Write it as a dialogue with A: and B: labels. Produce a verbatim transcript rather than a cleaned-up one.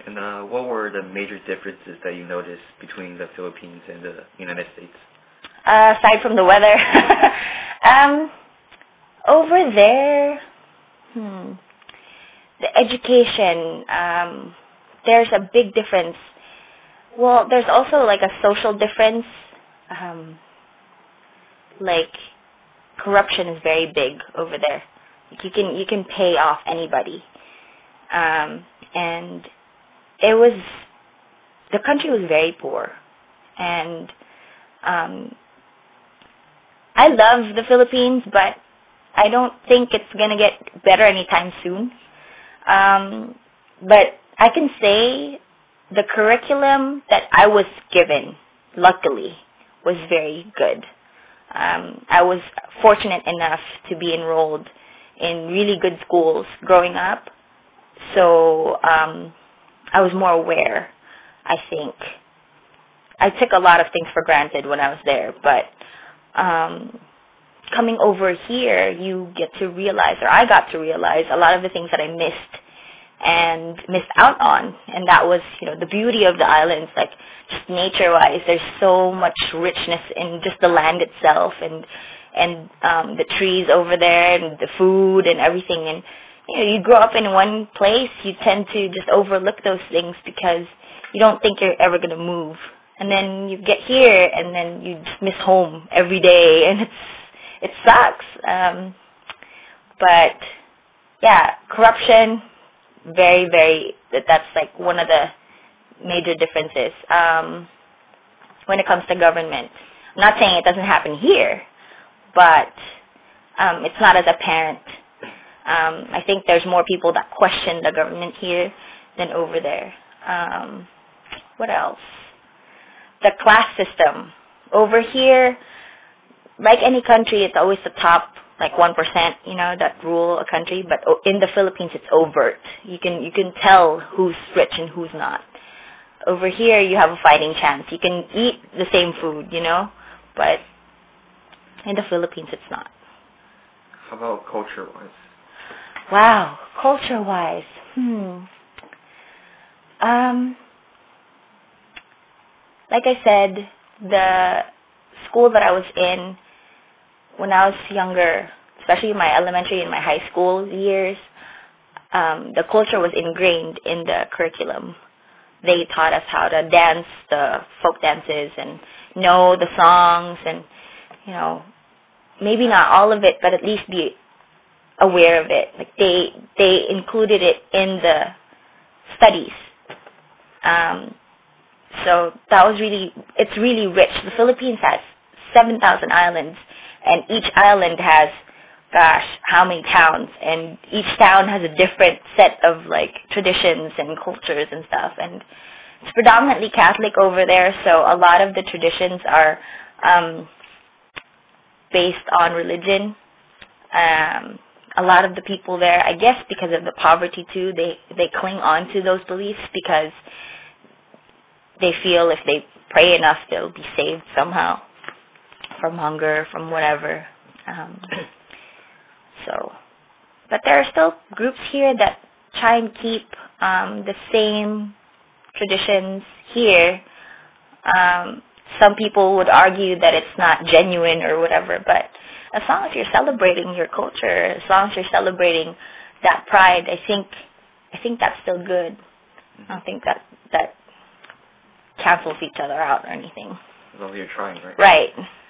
A: And uh, what were the major differences that you noticed between the Philippines and the United States?
B: Uh, aside from the weather, um, over there, hmm, the education, um, there's a big difference. Well, there's also like a social difference. Um, like corruption is very big over there. Like you can you can pay off anybody, um, and it was the country was very poor, and um, I love the Philippines, but I don't think it's gonna get better anytime soon. Um, but I can say the curriculum that I was given, luckily, was very good. Um, I was fortunate enough to be enrolled in really good schools growing up, so um, I was more aware, I think. I took a lot of things for granted when I was there, but um, coming over here, you get to realize, or I got to realize, a lot of the things that I missed and missed out on, and that was, you know, the beauty of the islands, like just nature-wise. There's so much richness in just the land itself, and and um, the trees over there, and the food and everything. And you know, you grow up in one place, you tend to just overlook those things because you don't think you're ever gonna move. And then you get here, and then you just miss home every day, and it's it sucks. Um, but yeah, corruption. Very, very, that that's like one of the major differences um, when it comes to government. I'm not saying it doesn't happen here, but um, it's not as apparent. Um, I think there's more people that question the government here than over there. Um, what else? The class system. Over here, like any country, it's always the top, like one percent, you know, that rule a country. But o- in the Philippines, it's overt. You can you can tell who's rich and who's not. Over here, you have a fighting chance. You can eat the same food, you know, but in the Philippines, it's not.
A: How about culture-wise?
B: Wow, culture-wise, hmm. Um, like I said, the school that I was in when I was younger, especially my elementary and my high school years, um, the culture was ingrained in the curriculum. They taught us how to dance the folk dances and know the songs and, you know, maybe not all of it, but at least be aware of it. Like they they included it in the studies. Um, so that was really, it's really rich. The Philippines has seven thousand islands, and each island has, gosh, how many towns, and each town has a different set of like traditions and cultures and stuff, and it's predominantly Catholic over there, so a lot of the traditions are um, based on religion. Um, a lot of the people there, I guess because of the poverty too, they, they cling on to those beliefs because they feel if they pray enough, they'll be saved somehow from hunger, from whatever. Um, so, but there are still groups here that try and keep um, the same traditions here. Um, some people would argue that it's not genuine or whatever, but as long as you're celebrating your culture, as long as you're celebrating that pride, I think I think that's still good. I don't think that that cancels each other out or anything.
A: As long as you're trying, right?
B: Right.